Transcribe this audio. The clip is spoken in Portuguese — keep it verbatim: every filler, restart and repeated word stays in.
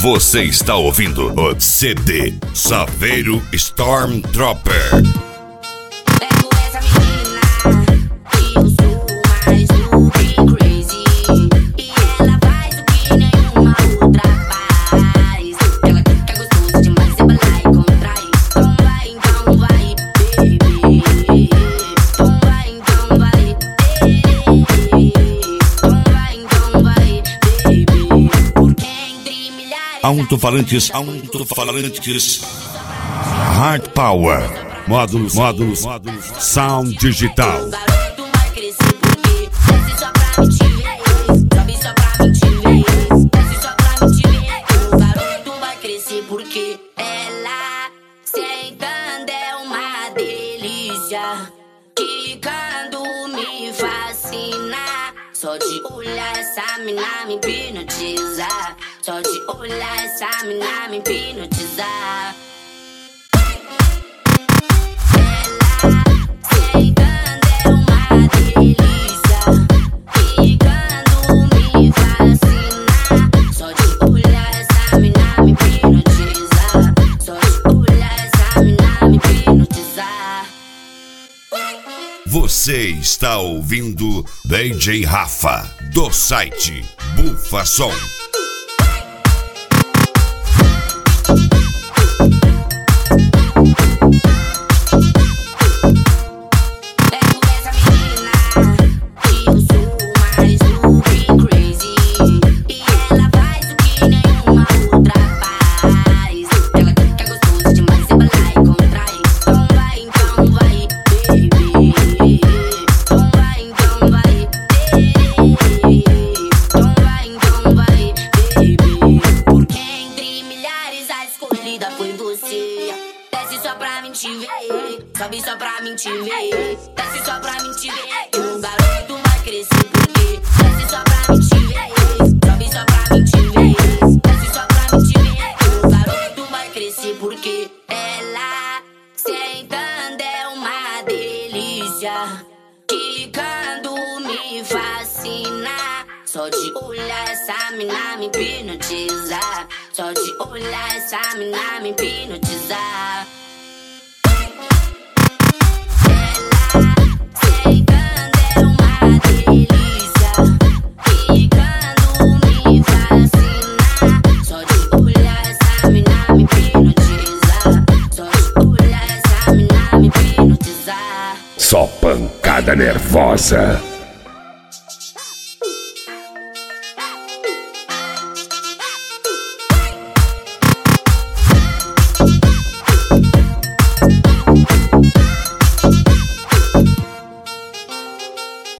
Você está ouvindo o C D Saveiro Stormtrooper. Pego essa menina, que eu sou mais do que crazy. E ela faz o que nenhuma outra faz. Ela fica gostosa demais, você vai lá e contrai. Então vai, então vai, baby. Então vai, então vai, baby. Então vai, então vai, baby. Porque entre milhares Alto-falantes, alto-falantes, Hard Power, módulos, módulos, módulos, Sound Digital. o garoto vai crescer porque desce só pra me te ver, sobe só pra me te ver, desce só pra me te ver. O garoto vai crescer porque ela sentando é uma delícia, quicando me fascina. Só de olhar essa mina me hipnotiza, só de olhar essa mina me hipnotiza. Você está ouvindo D J Rafa, do site Bufa Som. Foi você, desce só pra mim te ver, sobe só pra mim te ver, desce só pra mim te ver. O garoto vai crescer porque desce só pra mim te ver, sobe só pra mim te ver, desce só pra mim te ver. O garoto vai crescer porque ela sentando é uma delícia, quicando me fascina. Só de olhar essa mina me hipnotiza, só de olhar essa mina me hipnotiza. Ela sentando é uma delícia, quicando me fascina. Só de olhar essa mina me hipnotiza, só de olhar essa mina me hipnotiza. Só pancada nervosa.